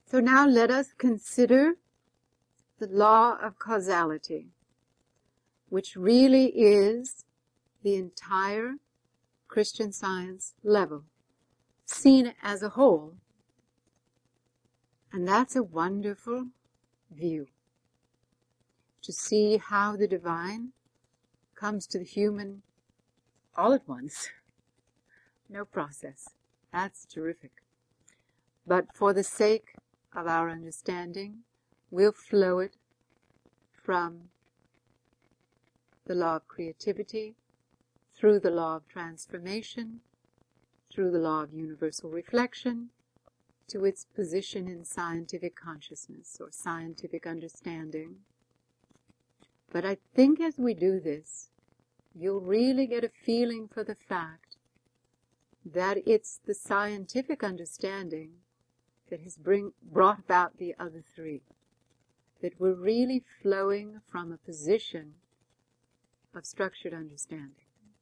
So now let us consider the law of causality, which really is the entire Christian Science level, seen as a whole. And that's a wonderful view, to see how the divine comes to the human all at once. No process. That's terrific. But for the sake of our understanding, we'll flow it from the law of creativity, through the law of transformation, through the law of universal reflection, to its position in scientific consciousness or scientific understanding. But I think as we do this, you'll really get a feeling for the fact that it's the scientific understanding that has brought about the other three, that we're really flowing from a position of structured understanding,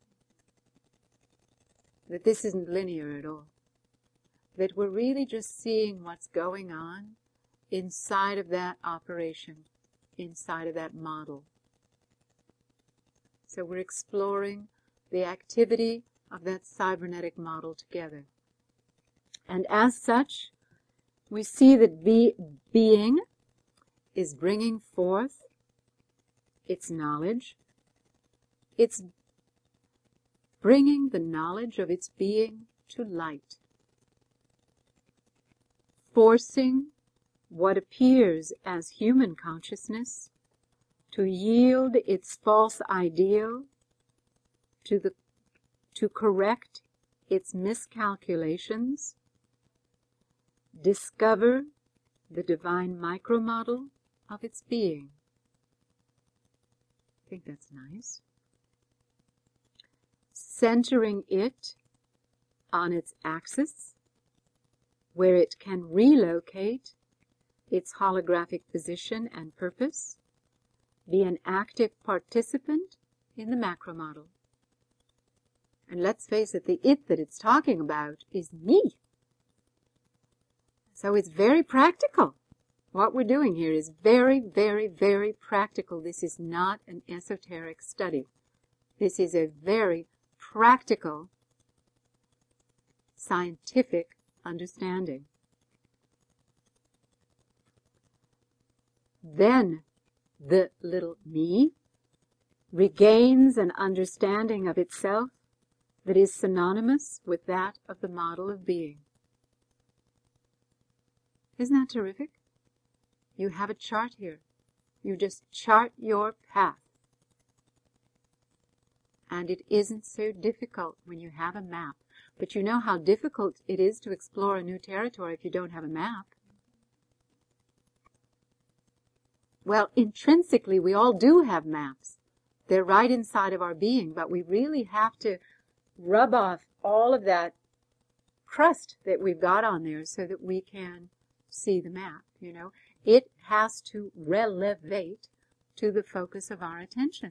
that this isn't linear at all, that we're really just seeing what's going on inside of that operation, inside of that model. So we're exploring the activity of that cybernetic model together. And as such, we see that being is bringing forth its knowledge. It's bringing the knowledge of its being to light, forcing what appears as human consciousness to yield its false ideal, to correct its miscalculations, discover the divine micromodel of its being. I think that's nice. Centering it on its axis, where it can relocate its holographic position and purpose, be an active participant in the macromodel. And let's face it, the it that it's talking about is me. So it's very practical. What we're doing here is very, very, very practical. This is not an esoteric study. This is a very practical, scientific understanding. Then the little me regains an understanding of itself that is synonymous with that of the model of being. Isn't that terrific? You have a chart here. You just chart your path. And it isn't so difficult when you have a map. But you know how difficult it is to explore a new territory if you don't have a map. Well, intrinsically, we all do have maps. They're right inside of our being, but we really have to rub off all of that crust that we've got on there so that we can see the map, you know. It has to relevate to the focus of our attention.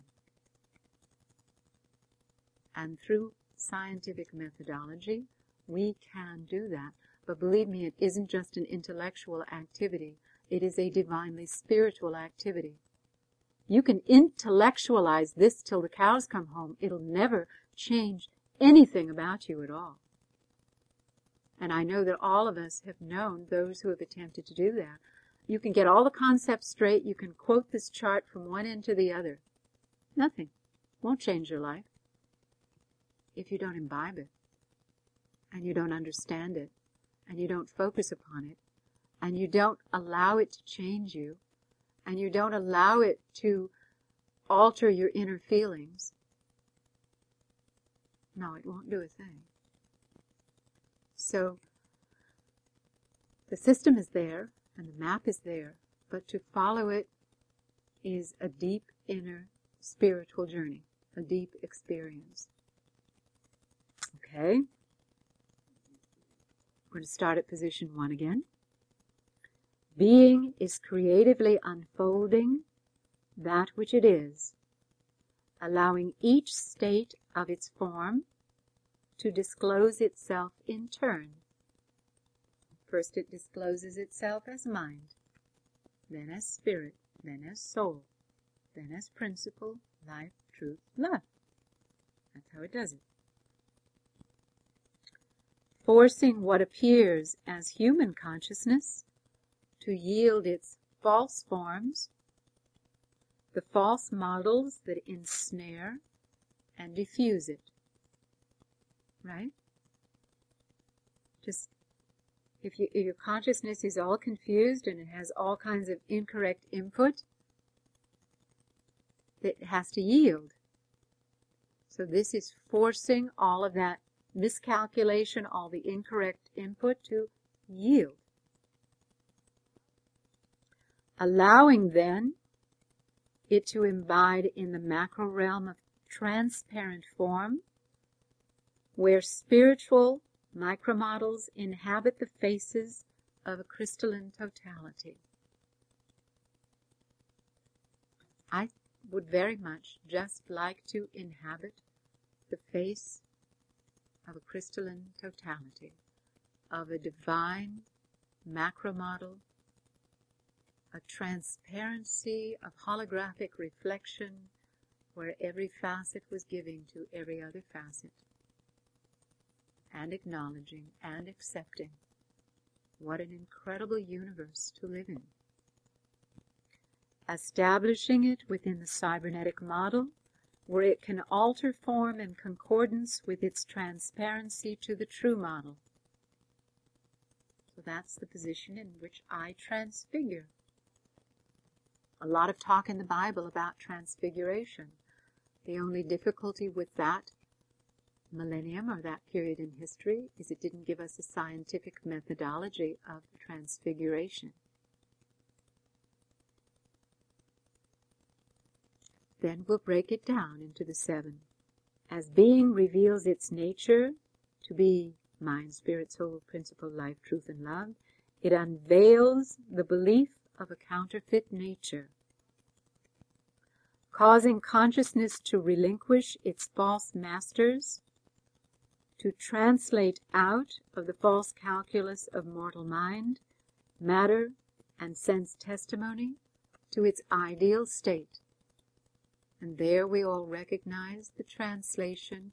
And through scientific methodology, we can do that. But believe me, it isn't just an intellectual activity. It is a divinely spiritual activity. You can intellectualize this till the cows come home. It'll never change anything about you at all. And I know that all of us have known those who have attempted to do that. You can get all the concepts straight. You can quote this chart from one end to the other. Nothing. Won't change your life if you don't imbibe it, and you don't understand it, and you don't focus upon it, and you don't allow it to change you, and you don't allow it to alter your inner feelings. No, it won't do a thing. So, the system is there, and the map is there, but to follow it is a deep inner spiritual journey, a deep experience. Okay? We're going to start at position 1 again. Being is creatively unfolding that which it is, allowing each state of its form to disclose itself in turn. First it discloses itself as mind, then as spirit, then as soul, then as principle, life, truth, love. That's how it does it. Forcing what appears as human consciousness to yield its false forms, the false models that ensnare and diffuse it. Right? Just if your consciousness is all confused and it has all kinds of incorrect input, it has to yield. So this is forcing all of that miscalculation, all the incorrect input to yield. Allowing then it to imbibe in the macro realm of transparent form, where spiritual micromodels inhabit the faces of a crystalline totality. I would very much just like to inhabit the face of a crystalline totality, of a divine macro model, a transparency of holographic reflection where every facet was giving to every other facet, and acknowledging and accepting what an incredible universe to live in. Establishing it within the cybernetic model, where it can alter form in concordance with its transparency to the true model. So that's the position in which I transfigure. A lot of talk in the Bible about transfiguration. The only difficulty with that millennium or that period in history is it didn't give us a scientific methodology of transfiguration. Then we'll break it down into the 7. As being reveals its nature to be mind, spirit, soul, principle, life, truth, and love, it unveils the belief of a counterfeit nature, causing consciousness to relinquish its false masters, to translate out of the false calculus of mortal mind, matter, and sense testimony to its ideal state. And there we all recognize the translation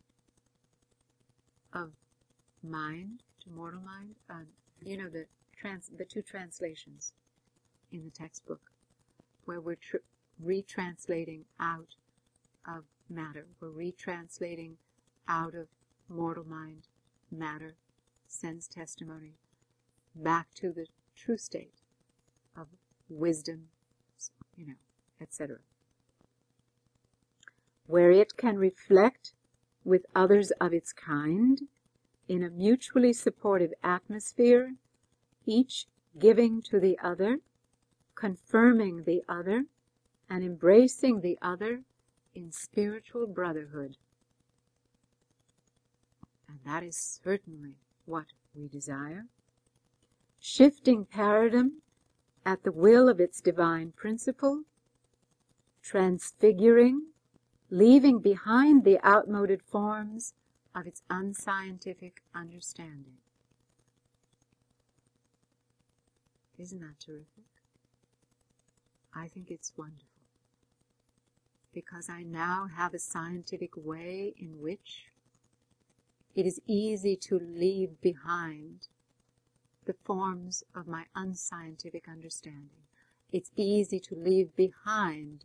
of mind to mortal mind. The two translations in the textbook, where we're retranslating out of matter. We're retranslating out of mortal mind, matter, sense testimony, back to the true state of wisdom, etc. Where it can reflect with others of its kind in a mutually supportive atmosphere, each giving to the other, confirming the other, and embracing the other in spiritual brotherhood. And that is certainly what we desire. Shifting paradigm at the will of its divine principle, transfiguring, leaving behind the outmoded forms of its unscientific understanding. Isn't that terrific? I think it's wonderful, because I now have a scientific way in which it is easy to leave behind the forms of my unscientific understanding. It's easy to leave behind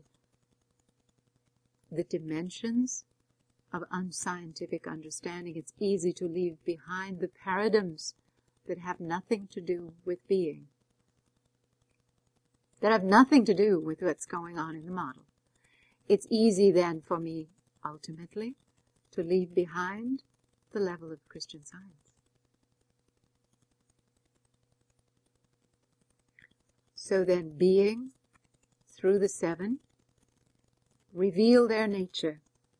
the dimensions of unscientific understanding. It's easy to leave behind the paradigms that have nothing to do with being, that have nothing to do with what's going on in the model. It's easy then for me, ultimately, to leave behind the level of Christian Science. So then being, through the 7, reveal their nature,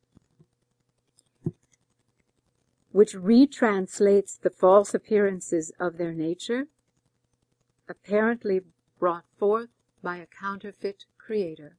which retranslates the false appearances of their nature, apparently brought forth by a counterfeit creator,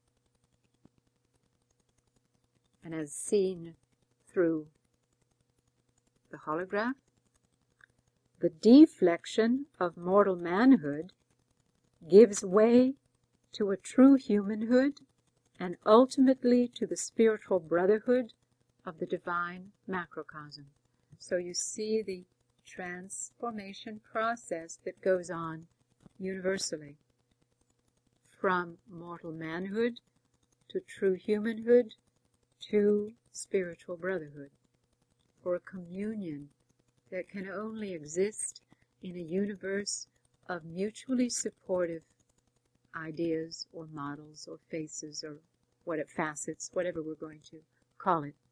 and as seen through the holograph, the deflection of mortal manhood gives way to a true humanhood and ultimately to the spiritual brotherhood of the divine macrocosm. So you see the transformation process that goes on universally, from mortal manhood to true humanhood to spiritual brotherhood, or a communion that can only exist in a universe of mutually supportive ideas or models or faces or facets, whatever we're going to call it.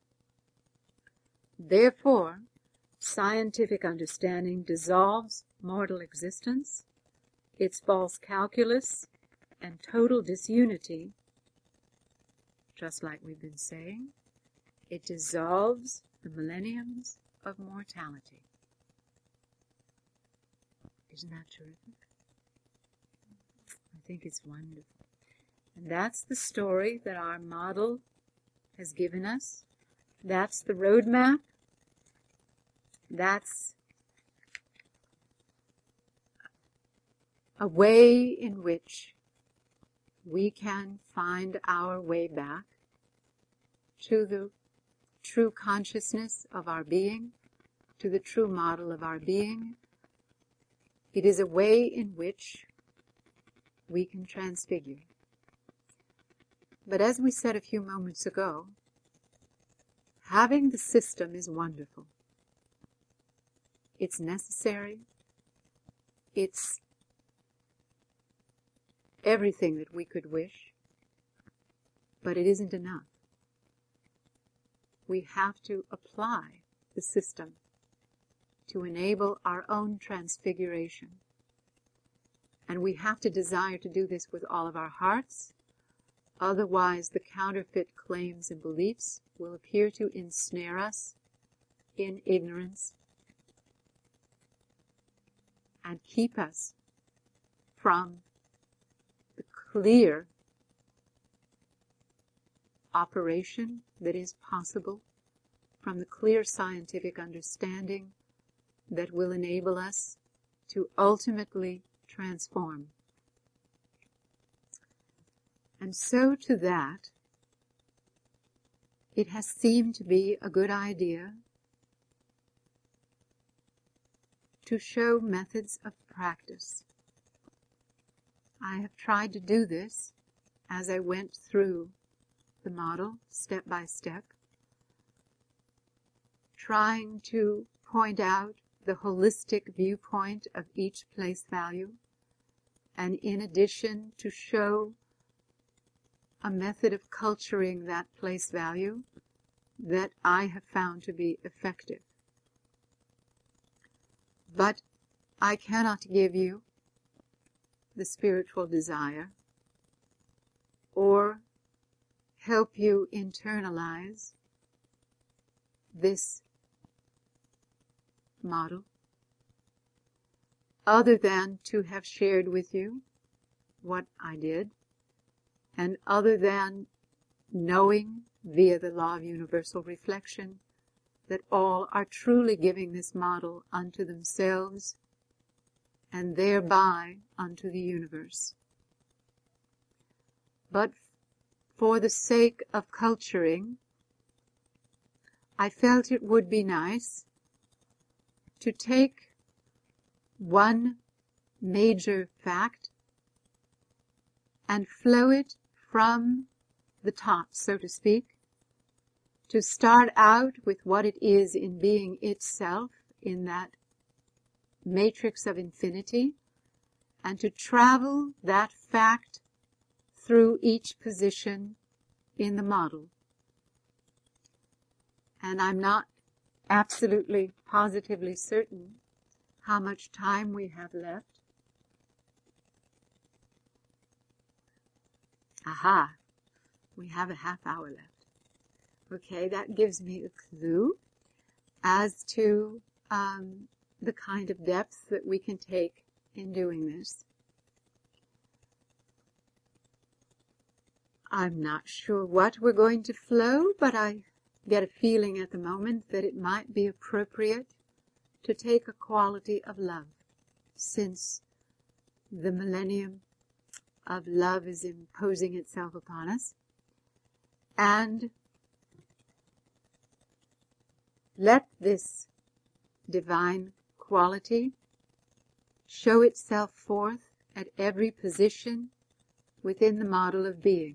Therefore, scientific understanding dissolves mortal existence, its false calculus, and total disunity, just like we've been saying. It dissolves the millenniums of mortality. Isn't that terrific? I think it's wonderful. And that's the story that our model has given us. That's the roadmap. That's a way in which we can find our way back to the true consciousness of our being, to the true model of our being. It is a way in which we can transfigure. But as we said a few moments ago, having the system is wonderful. It's necessary. It's everything that we could wish. But it isn't enough. We have to apply the system to enable our own transfiguration. And we have to desire to do this with all of our hearts. Otherwise, the counterfeit claims and beliefs will appear to ensnare us in ignorance and keep us from the clear operation that is possible, from the clear scientific understanding that will enable us to ultimately transform. And so to that, it has seemed to be a good idea to show methods of practice. I have tried to do this as I went through the model step by step, trying to point out the holistic viewpoint of each place value, and in addition to show a method of culturing that place value that I have found to be effective. But I cannot give you the spiritual desire or help you internalize this model other than to have shared with you what I did, and other than knowing via the law of universal reflection that all are truly giving this model unto themselves and thereby unto the universe. But for the sake of culturing, I felt it would be nice to take one major fact and flow it from the top, so to speak, to start out with what it is in being itself, in that matrix of infinity, and to travel that fact through each position in the model. And I'm not absolutely, positively certain how much time we have left. Aha, we have a half hour left. Okay, that gives me a clue as to the kind of depth that we can take in doing this. I'm not sure what we're going to flow, but I get a feeling at the moment that it might be appropriate to take a quality of love, since the millennium of love is imposing itself upon us, and let this divine quality show itself forth at every position within the model of being.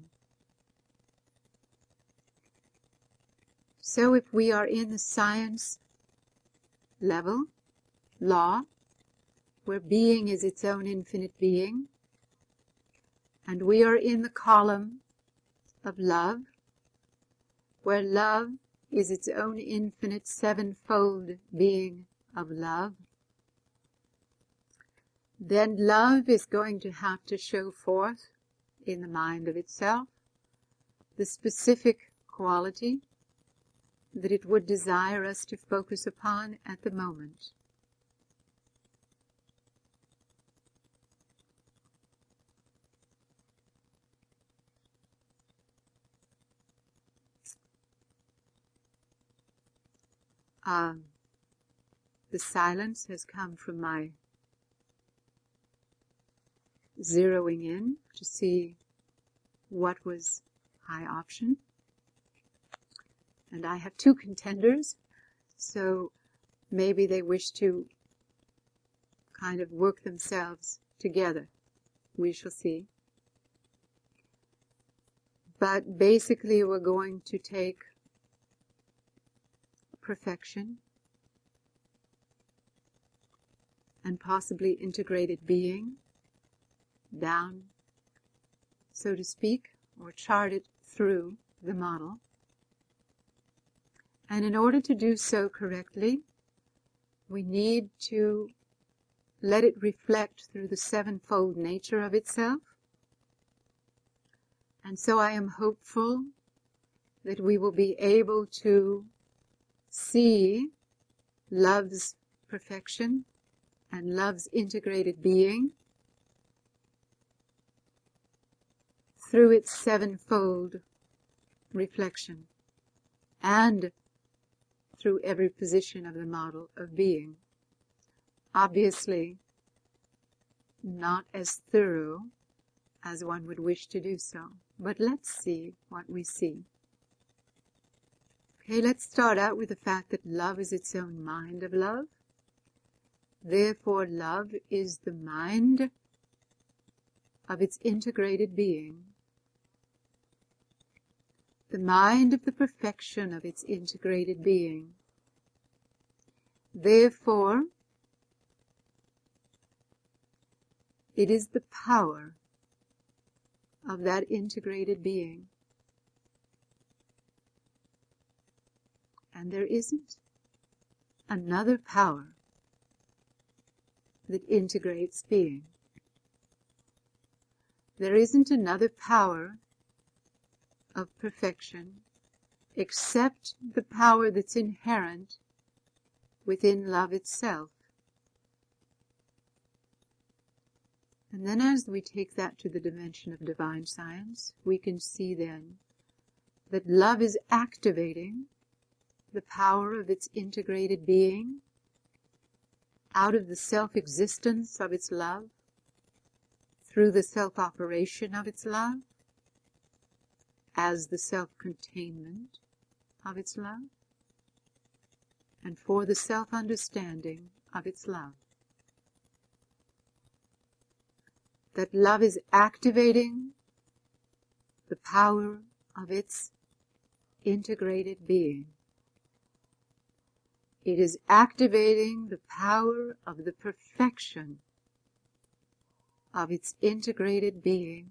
So if we are in the science level, law, where being is its own infinite being, and we are in the column of love, where love is its own infinite sevenfold being of love, then love is going to have to show forth in the mind of itself the specific quality that it would desire us to focus upon at the moment. The silence has come from my zeroing in to see what was high option. And I have two contenders, so maybe they wish to kind of work themselves together. We shall see. But basically we're going to take perfection and possibly integrated being down, so to speak, or chart it through the model. And in order to do so correctly, we need to let it reflect through the sevenfold nature of itself. And so I am hopeful that we will be able to see love's perfection and love's integrated being through its sevenfold reflection and through every position of the model of being. Obviously, not as thorough as one would wish to do so, but let's see what we see. Okay, let's start out with the fact that love is its own mind of love. Therefore, love is the mind of its integrated being, the mind of the perfection of its integrated being. Therefore, it is the power of that integrated being. And there isn't another power that integrates being. There isn't another power of perfection except the power that's inherent within love itself. And then as we take that to the dimension of divine science, we can see then that love is activating the power of its integrated being out of the self-existence of its love, through the self-operation of its love, as the self-containment of its love, and for the self-understanding of its love. That love is activating the power of its integrated being. It is activating the power of the perfection of its integrated being,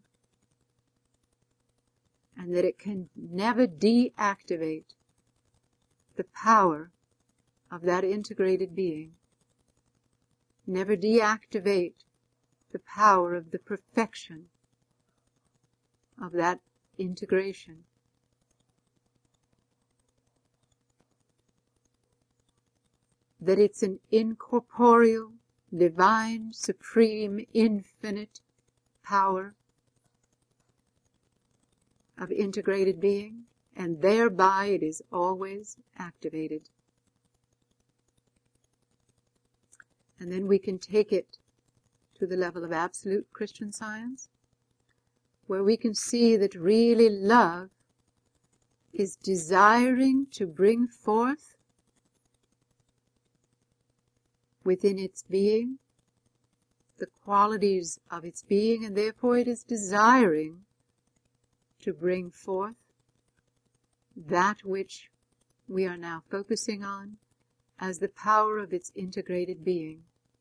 and that it can never deactivate the power of that integrated being, never deactivate the power of the perfection of that integration. That it's an incorporeal, divine, supreme, infinite power of integrated being, and thereby it is always activated. And then we can take it to the level of absolute Christian Science, where we can see that really love is desiring to bring forth within its being the qualities of its being, and therefore it is desiring to bring forth that which we are now focusing on as the power of its integrated being.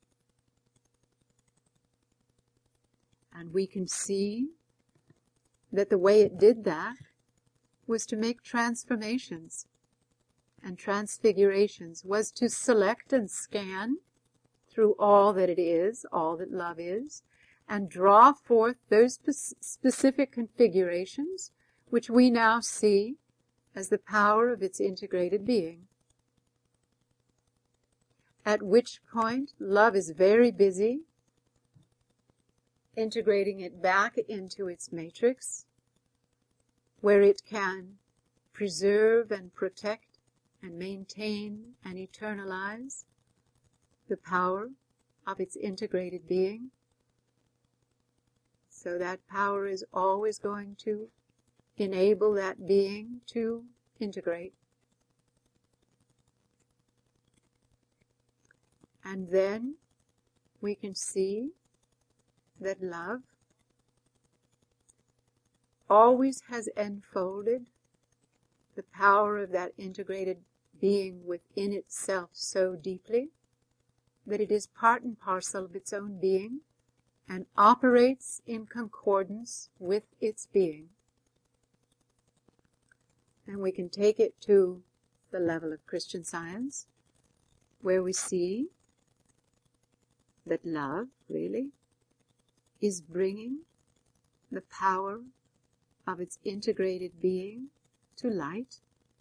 And we can see that the way it did that was to make transformations and transfigurations, was to select and scan through all that it is, all that love is, and draw forth those specific configurations which we now see as the power of its integrated being. At which point love is very busy integrating it back into its matrix, where it can preserve and protect and maintain and eternalize the power of its integrated being. So that power is always going to enable that being to integrate. And then we can see that love always has enfolded the power of that integrated being within itself so deeply that it is part and parcel of its own being and operates in concordance with its being. And we can take it to the level of Christian Science, where we see that love, really, is bringing the power of its integrated being to light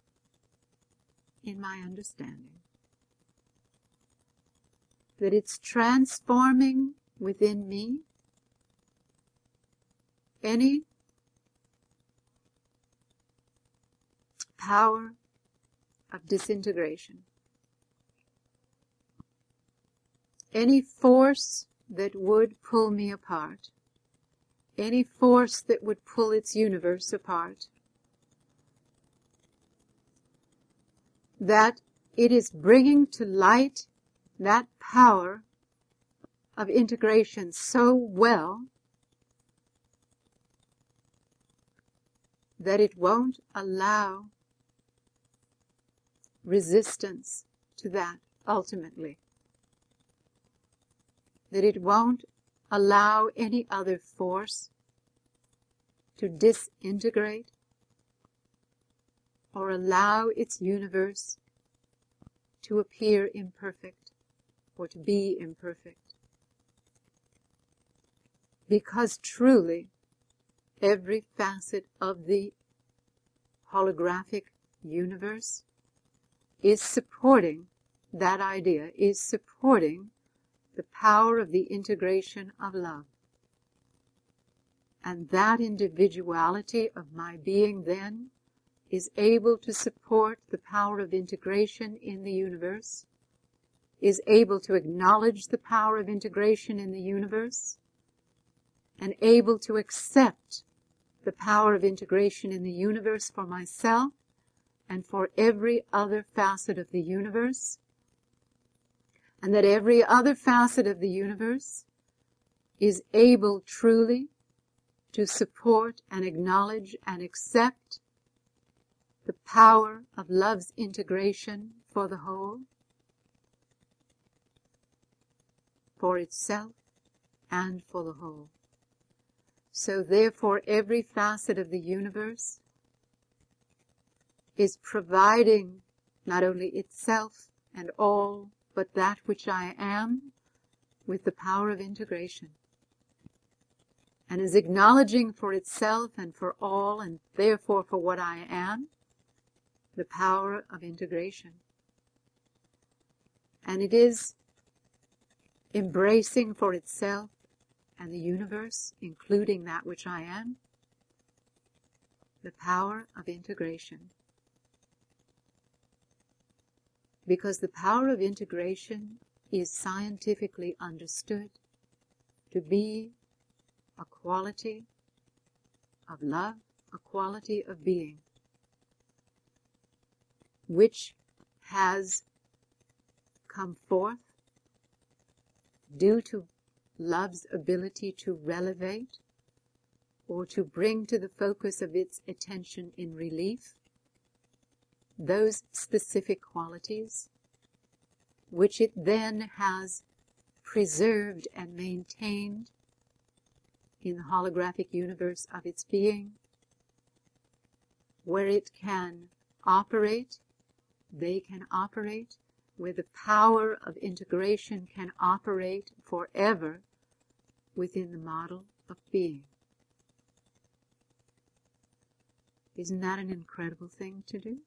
in my understanding. That it's transforming within me any power of disintegration, any force that would pull me apart, any force that would pull its universe apart, that it is bringing to light that power of integration so well that it won't allow resistance to that ultimately. That it won't allow any other force to disintegrate or allow its universe to appear imperfect or to be imperfect. Because truly, every facet of the holographic universe is supporting that idea, is supporting the power of the integration of love. And that individuality of my being then is able to support the power of integration in the universe, is able to acknowledge the power of integration in the universe, and able to accept the power of integration in the universe for myself and for every other facet of the universe, and that every other facet of the universe is able truly to support and acknowledge and accept the power of love's integration for the whole, for itself and for the whole. So therefore every facet of the universe is providing not only itself and all, but that which I am with the power of integration, and is acknowledging for itself and for all, and therefore for what I am, the power of integration. And it is embracing for itself and the universe, including that which I am, the power of integration. Because the power of integration is scientifically understood to be a quality of love, a quality of being, which has come forth due to love's ability to relevate or to bring to the focus of its attention in relief those specific qualities, which it then has preserved and maintained in the holographic universe of its being, where it can operate, they can operate, where the power of integration can operate forever within the model of being. Isn't that an incredible thing to do?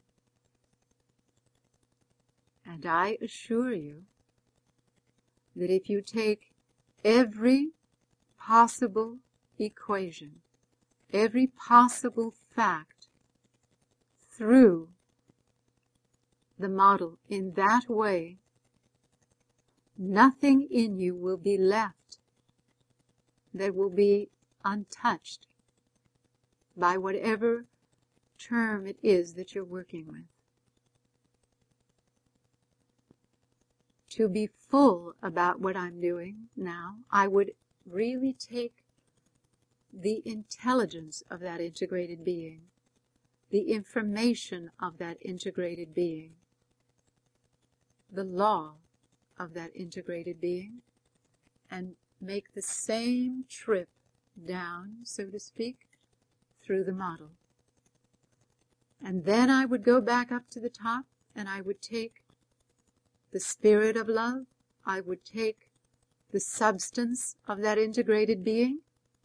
And I assure you that if you take every possible equation, every possible fact through the model in that way, nothing in you will be left that will be untouched by whatever term it is that you're working with. To be full about what I'm doing now, I would really take the intelligence of that integrated being, the information of that integrated being, the law of that integrated being, and make the same trip down, so to speak, through the model. And then I would go back up to the top, and I would take the spirit of love, I would take the substance of that integrated being,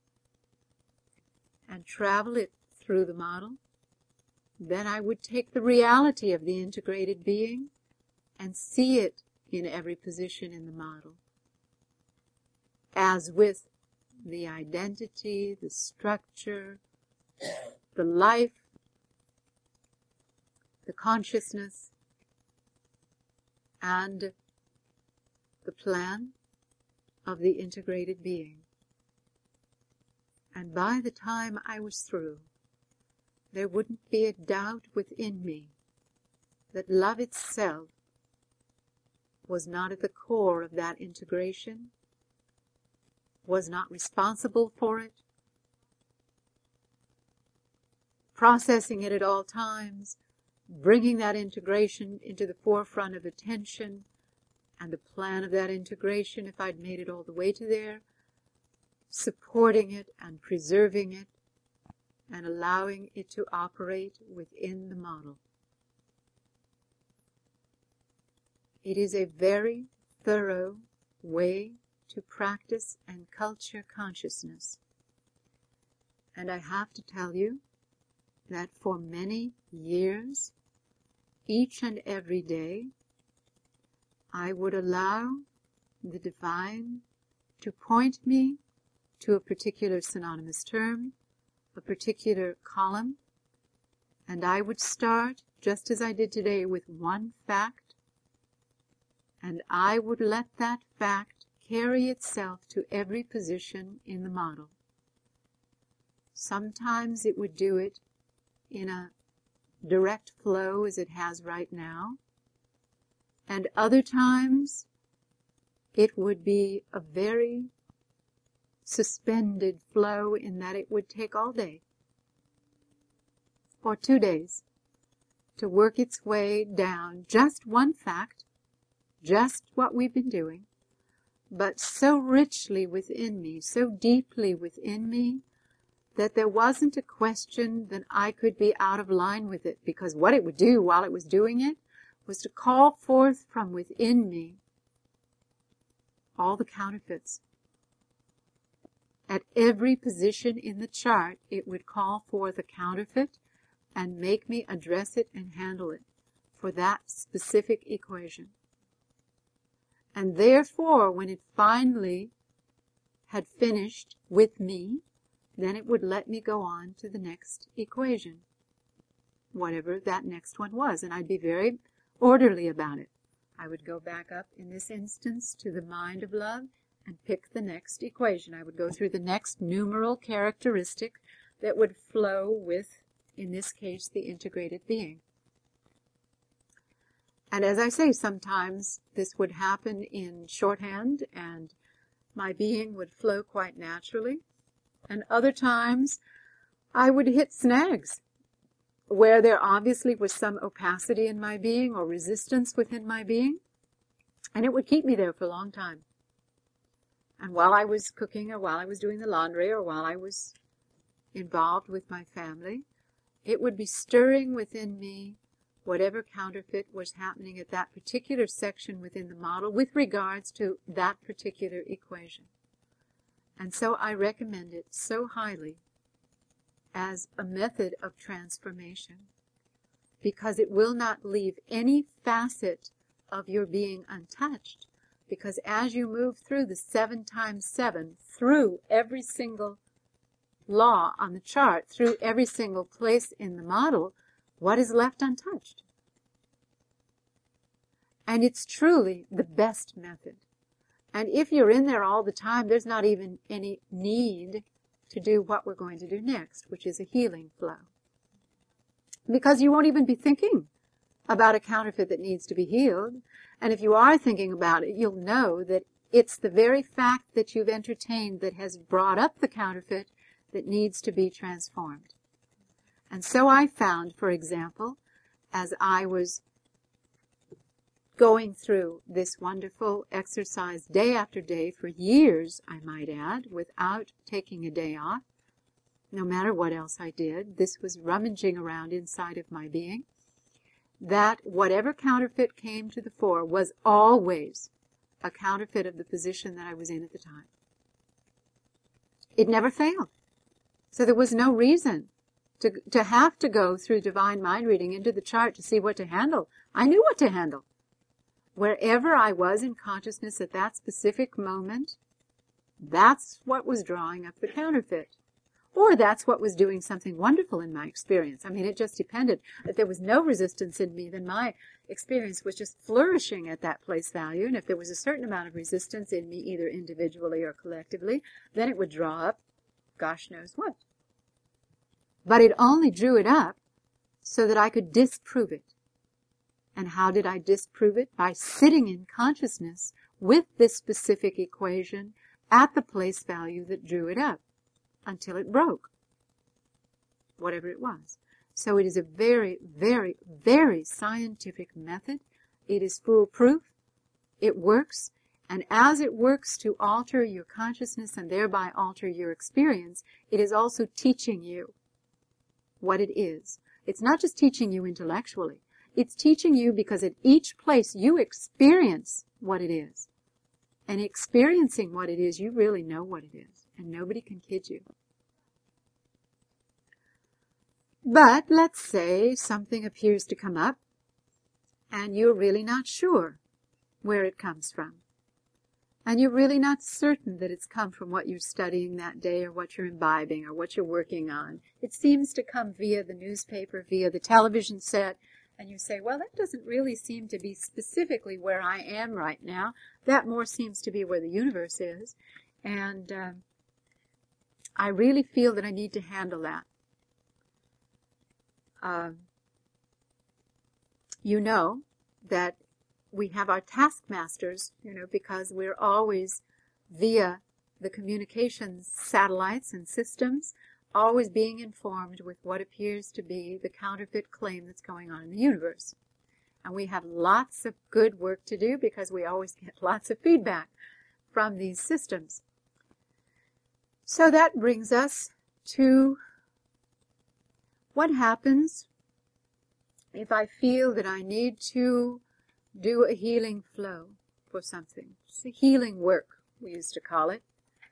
and travel it through the model. Then I would take the reality of the integrated being and see it in every position in the model, as with the identity, the structure, the life, the consciousness, and the plan of the integrated being. And by the time I was through, there wouldn't be a doubt within me that love itself was not at the core of that integration, was not responsible for it, processing it at all times, bringing that integration into the forefront of attention, and the plan of that integration, if I'd made it all the way to there, supporting it and preserving it, and allowing it to operate within the model. It is a very thorough way to practice and culture consciousness. And I have to tell you that for many years, each and every day, I would allow the divine to point me to a particular synonymous term, a particular column, and I would start, just as I did today, with one fact, and I would let that fact carry itself to every position in the model. Sometimes it would do it in a direct flow as it has right now, and other times it would be a very suspended flow in that it would take all day or 2 days to work its way down just one fact, just what we've been doing, but so richly within me, so deeply within me, that there wasn't a question that I could be out of line with it, because what it would do while it was doing it was to call forth from within me all the counterfeits. At every position in the chart, it would call forth a counterfeit and make me address it and handle it for that specific equation. And therefore, when it finally had finished with me, then it would let me go on to the next equation, whatever that next one was, and I'd be very orderly about it. I would go back up, in this instance, to the mind of love and pick the next equation. I would go through the next numeral characteristic that would flow with, in this case, the integrated being. And as I say, sometimes this would happen in shorthand and my being would flow quite naturally. And other times I would hit snags where there obviously was some opacity in my being or resistance within my being. And it would keep me there for a long time. And while I was cooking or while I was doing the laundry or while I was involved with my family, it would be stirring within me whatever counterfeit was happening at that particular section within the model with regards to that particular equation. And so I recommend it so highly as a method of transformation, because it will not leave any facet of your being untouched. Because as you move through the 7 times 7, through every single law on the chart, through every single place in the model, what is left untouched? And it's truly the best method. And if you're in there all the time, there's not even any need to do what we're going to do next, which is a healing flow. Because you won't even be thinking about a counterfeit that needs to be healed. And if you are thinking about it, you'll know that it's the very fact that you've entertained that has brought up the counterfeit that needs to be transformed. And so I found, for example, as I was going through this wonderful exercise day after day for years, I might add, without taking a day off, no matter what else I did, this was rummaging around inside of my being, that whatever counterfeit came to the fore was always a counterfeit of the position that I was in at the time. It never failed. So there was no reason to have to go through divine mind reading into the chart to see what to handle. I knew what to handle. Wherever I was in consciousness at that specific moment, that's what was drawing up the counterfeit. Or that's what was doing something wonderful in my experience. I mean, it just depended. If there was no resistance in me, then my experience was just flourishing at that place value. And if there was a certain amount of resistance in me, either individually or collectively, then it would draw up gosh knows what. But it only drew it up so that I could disprove it. And how did I disprove it? By sitting in consciousness with this specific equation at the place value that drew it up until it broke, whatever it was. So it is a very, very, very scientific method. It is foolproof. It works. And as it works to alter your consciousness and thereby alter your experience, it is also teaching you what it is. It's not just teaching you intellectually. It's teaching you because at each place you experience what it is. And experiencing what it is, you really know what it is. And nobody can kid you. But let's say something appears to come up and you're really not sure where it comes from. And you're really not certain that it's come from what you're studying that day or what you're imbibing or what you're working on. It seems to come via the newspaper, via the television set, and you say, well, that doesn't really seem to be specifically where I am right now. That more seems to be where the universe is. And I really feel that I need to handle that. You know that we have our taskmasters, because we're always via the communications satellites and systems, always being informed with what appears to be the counterfeit claim that's going on in the universe. And we have lots of good work to do because we always get lots of feedback from these systems. So that brings us to what happens if I feel that I need to do a healing flow for something. It's a healing work, we used to call it.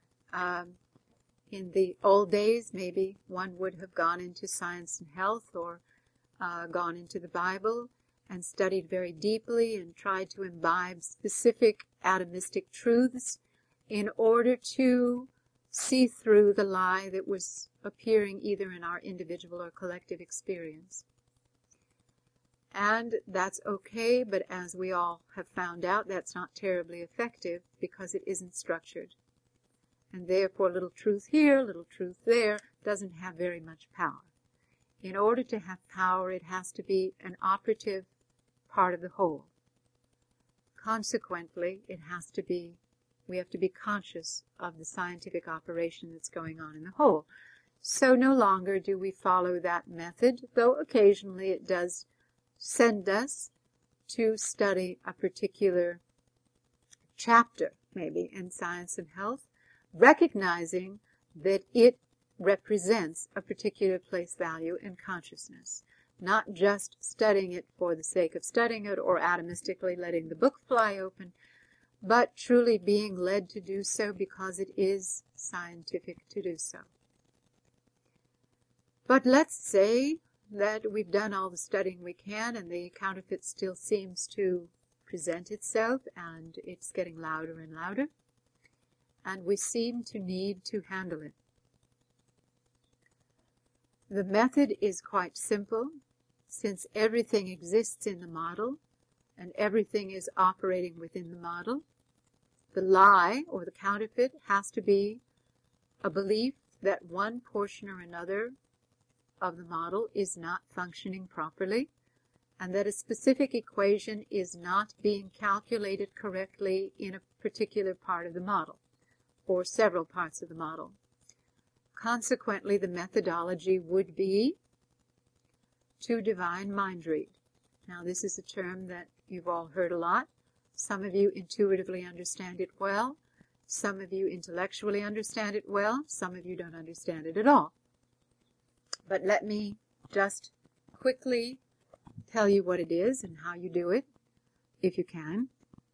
In the old days, maybe one would have gone into science and health or gone into the Bible and studied very deeply and tried to imbibe specific atomistic truths in order to see through the lie that was appearing either in our individual or collective experience. And that's okay, but as we all have found out, that's not terribly effective because it isn't structured. And therefore, little truth here, little truth there, doesn't have very much power. In order to have power, it has to be an operative part of the whole. Consequently, we have to be conscious of the scientific operation that's going on in the whole. So no longer do we follow that method, though occasionally it does send us to study a particular chapter, maybe, in Science and Health, recognizing that it represents a particular place value in consciousness, not just studying it for the sake of studying it or atomistically letting the book fly open, but truly being led to do so because it is scientific to do so. But let's say that we've done all the studying we can and the counterfeit still seems to present itself and it's getting louder and louder, and we seem to need to handle it. The method is quite simple, since everything exists in the model and everything is operating within the model. The lie, or the counterfeit, has to be a belief that one portion or another of the model is not functioning properly, and that a specific equation is not being calculated correctly in a particular part of the model, or several parts of the model. Consequently, the methodology would be to divine mind read. Now, this is a term that you've all heard a lot. Some of you intuitively understand it well. Some of you intellectually understand it well. Some of you don't understand it at all. But let me just quickly tell you what it is and how you do it, if you can.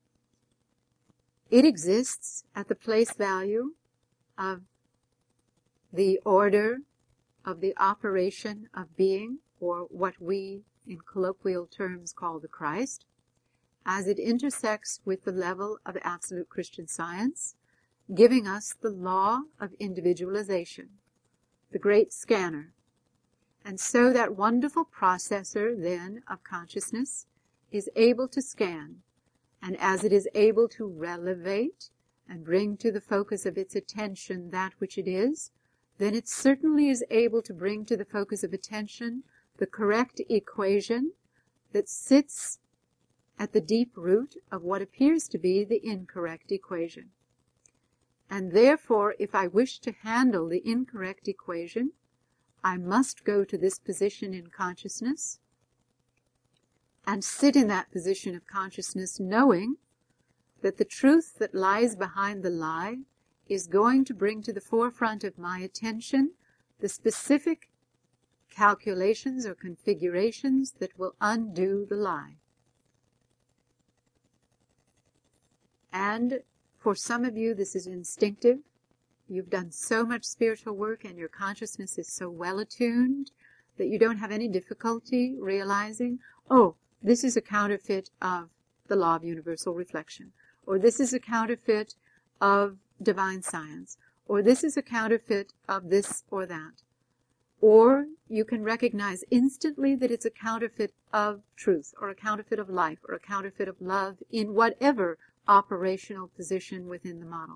It exists at the place value of the order of the operation of being, or what we in colloquial terms call the Christ, as it intersects with the level of absolute Christian Science, giving us the law of individualization, the great scanner. And so that wonderful processor, then, of consciousness is able to scan, and as it is able to relevate and bring to the focus of its attention that which it is, then it certainly is able to bring to the focus of attention the correct equation that sits at the deep root of what appears to be the incorrect equation. And therefore, if I wish to handle the incorrect equation, I must go to this position in consciousness and sit in that position of consciousness knowing that the truth that lies behind the lie is going to bring to the forefront of my attention the specific calculations or configurations that will undo the lie. And for some of you, this is instinctive. You've done so much spiritual work and your consciousness is so well attuned that you don't have any difficulty realizing, oh, this is a counterfeit of the law of universal reflection, or this is a counterfeit of divine science, or this is a counterfeit of this or that. Or you can recognize instantly that it's a counterfeit of truth, or a counterfeit of life, or a counterfeit of love in whatever operational position within the model.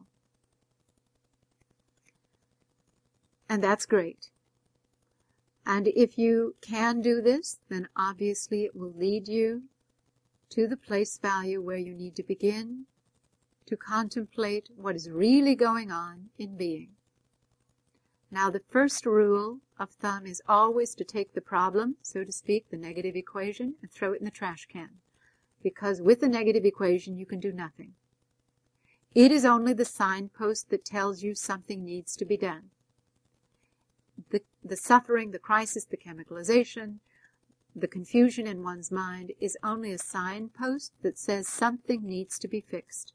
And that's great. And if you can do this, then obviously it will lead you to the place value where you need to begin to contemplate what is really going on in being. Now, the first rule of thumb is always to take the problem, so to speak, the negative equation, and throw it in the trash can. Because with the negative equation, you can do nothing. It is only the signpost that tells you something needs to be done. The suffering, the crisis, the chemicalization, the confusion in one's mind is only a signpost that says something needs to be fixed.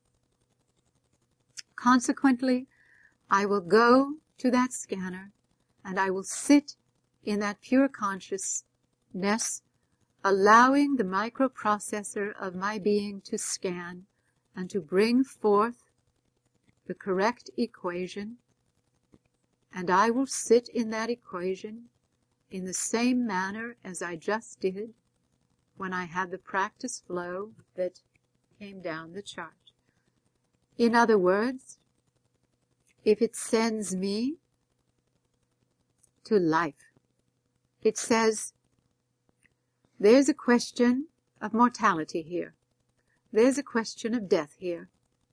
Consequently, I will go to that scanner and I will sit in that pure consciousness, allowing the microprocessor of my being to scan and to bring forth the correct equation. And I will sit in that equation in the same manner as I just did, when I had the practice flow that came down the chart. In other words, if it sends me to life, it says, there's a question of mortality here. There's a question of death here.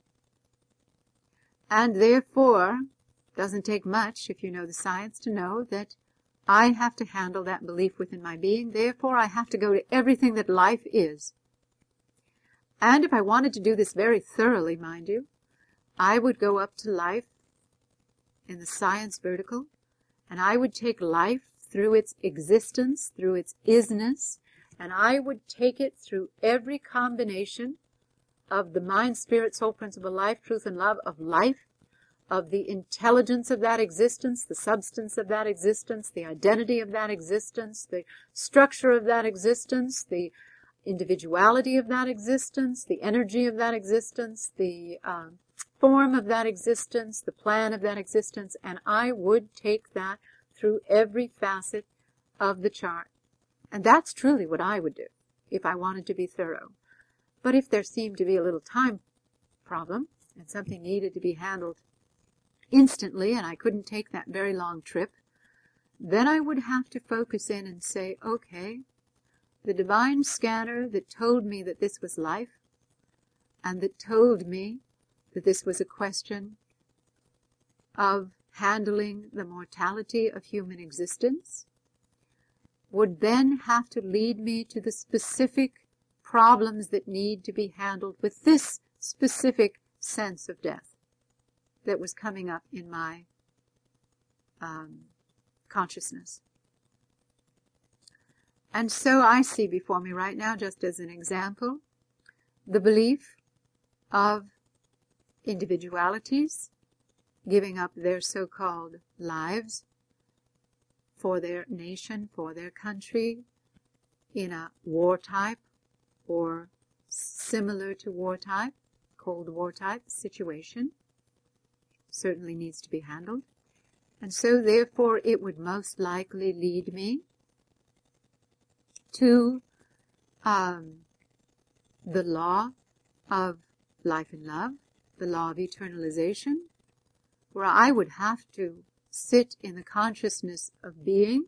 And therefore, doesn't take much, if you know the science, to know that I have to handle that belief within my being. Therefore, I have to go to everything that life is. And if I wanted to do this very thoroughly, mind you, I would go up to life in the science vertical, and I would take life through its existence, through its isness, and I would take it through every combination of the mind, spirit, soul, principle, life, truth, and love of life, of the intelligence of that existence, the substance of that existence, the identity of that existence, the structure of that existence, the individuality of that existence, the energy of that existence, the form of that existence, the plan of that existence, and I would take that through every facet of the chart. And that's truly what I would do if I wanted to be thorough. But if there seemed to be a little time problem and something needed to be handled instantly and I couldn't take that very long trip, then I would have to focus in and say, okay, the divine scanner that told me that this was life and that told me that this was a question of handling the mortality of human existence would then have to lead me to the specific problems that need to be handled with this specific sense of death that was coming up in my consciousness. And so I see before me right now, just as an example, the belief of individualities giving up their so-called lives for their nation, for their country, in a war type or similar to war type, Cold War type situation. Certainly needs to be handled. And so therefore it would most likely lead me to the law of life and love, the law of eternalization, where I would have to sit in the consciousness of being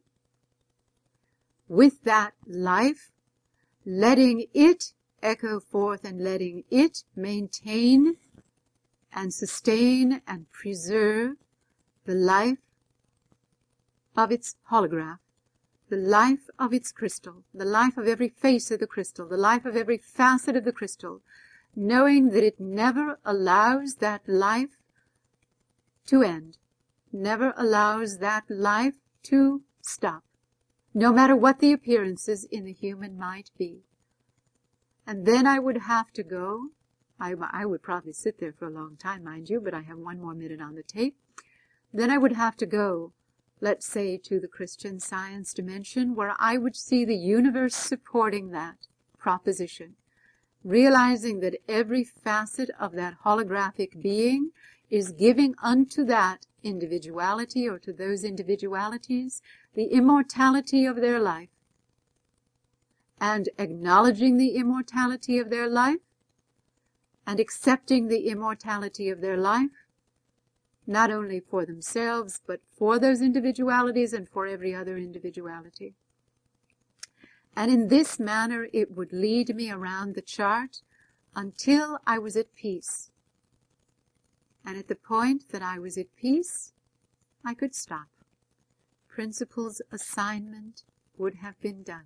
with that life, letting it echo forth and letting it maintain and sustain and preserve the life of its holograph, the life of its crystal, the life of every face of the crystal, the life of every facet of the crystal, knowing that it never allows that life to end, never allows that life to stop, no matter what the appearances in the human might be. And then I would have to go, I would probably sit there for a long time, mind you, but I have 1 more minute on the tape. Then I would have to go, let's say, to the Christian Science dimension, where I would see the universe supporting that proposition, realizing that every facet of that holographic being is giving unto that individuality or to those individualities the immortality of their life, and acknowledging the immortality of their life and accepting the immortality of their life, not only for themselves, but for those individualities and for every other individuality. And in this manner it would lead me around the chart until I was at peace. And at the point that I was at peace, I could stop. Principle's assignment would have been done.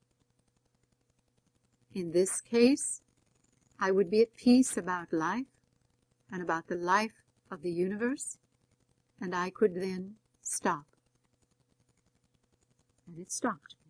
In this case, I would be at peace about life and about the life of the universe, and I could then stop. And it stopped.